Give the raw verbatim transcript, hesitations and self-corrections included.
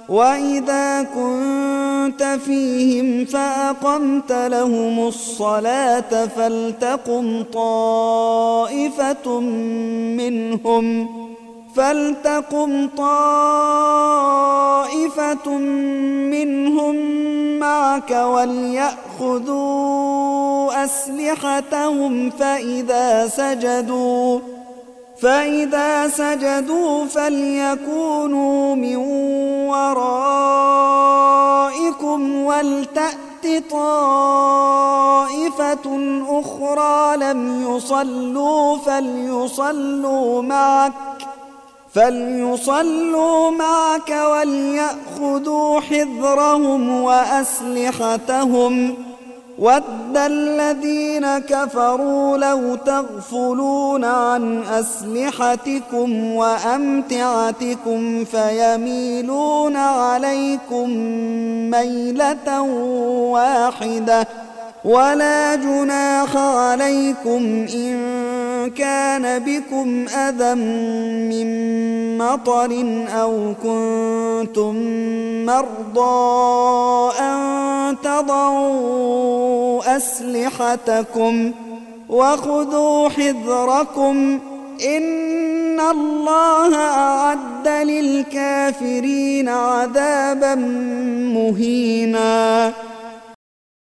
وإذا كنت فيهم فأقمت لهم الصلاة فلتقم طائفة منهم فلتقم طائفة منهم معك وليأخذوا أسلحتهم فإذا سجدوا فإذا سجدوا فليكونوا من ورائكم ولتأت طائفة أخرى لم يصلوا فليصلوا معك فليصلوا معك وليأخذوا حذرهم وأسلحتهم ود الذين كفروا لو تغفلون عن أسلحتكم وأمتعتكم فيميلون عليكم ميلة واحدة ولا جناح عليكم إن كان بكم أذى من مطر أو كنتم مرضى أن تضعوا أسلحتكم وخذوا حذركم إن الله أعد للكافرين عذابا مهينا.